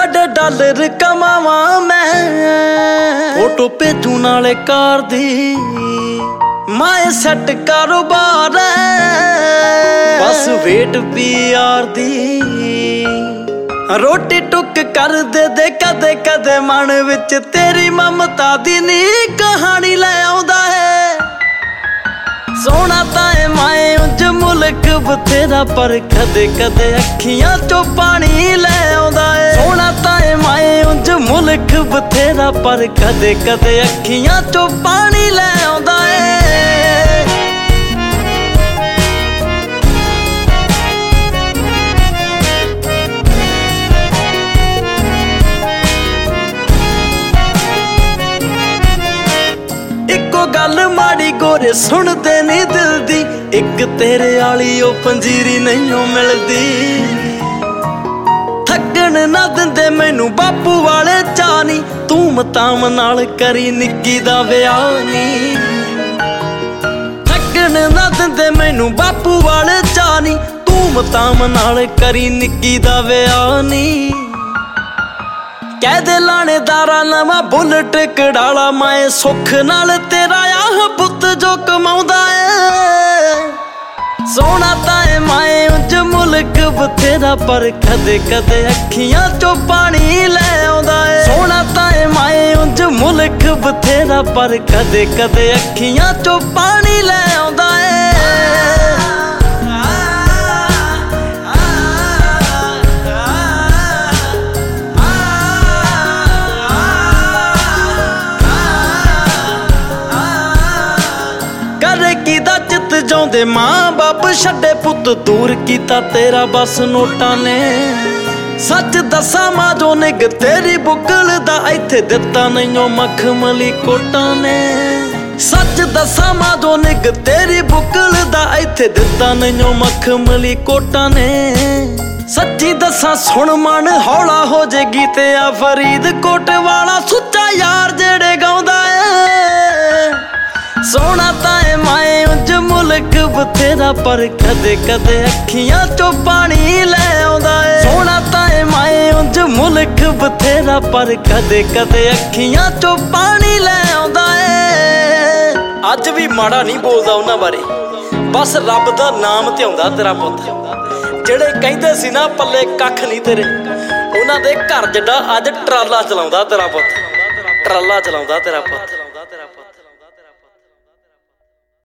बड़े डॉलर कमावा मैं, फोटो भेजू नाले कार दी, माए सैट कारोबार बस वेट PR दी। रोटी टुक कर दे कदे कदे मन विच तेरी ममता दी नी कहानी लै आउंदा है। सोना ताए माए उंज मुल्क बथेरा पर कदे कदे अखियां चों पानी लै आउंदा है। सोना ताए माए उंज मुल्क बथेरा पर कदे कदे अखियां चों पानी लै आउंदा है। गल माड़ी गोरे सुनते नी दिल दी, एक तेरे आली ओ पंजीरी नहीं मिलदी। थकन ना दिंदे मैनू बापू वाले चानी, तू मताम नाल करी निक्की दा विआह नी। थकन ना दिंदे मैनू बापू वाले चानी, तू मताम नाल करी निक्की दा विआह नी। कह दे लाणेदारा नवा बुलट कड़ाला, माए सुख नाल तेरा आह पुत जो कमाउंदा है। सोना ताए माए उंज मुल्क बथेरा पर कदे कदे अखियां चों पानी लै आउंदा है। सोना ताए माए उंज मुल्क बथेरा पर कदे कदे अखियां चों पानी लै आउंदा है। चित जाउंदे मां बाप छड्डे पुत दूर कीता तेरा बस नोटां ने। सच दसा मां जो निग तेरी बुकल दा इत्थे दिता नहीं मखमली कोटां ने। सच दसा मां जो निग तेरी बुकल दा इत्थे दिता नहीं मखमली कोटां ने। सच्ची दसा सुन मन हौला हो जेगी ते आ फरीदकोट वाला सुच्चा यार जेड़े गाउंदा है। सोना ताए माए उंज मुल्क बथेरा पर कदे कदे अखियां चों पानी लै आउंदा है। सोना ताए माए उंज मुल्क बथेरा पर कदे कदे अखियां चों पानी लै आउंदा है। अज भी माड़ा नहीं बोलदा उन्हां बारे, बस रब दा नाम ते आउंदा तेरा पुत। जेड़े कहिंदे सी ना पल्ले कख नहीं तेरे, उन्हां दे घर जिड्डा अज ट्राला चलाउंदा तेरा पुत, ट्राला चलाउंदा तेरा पुत।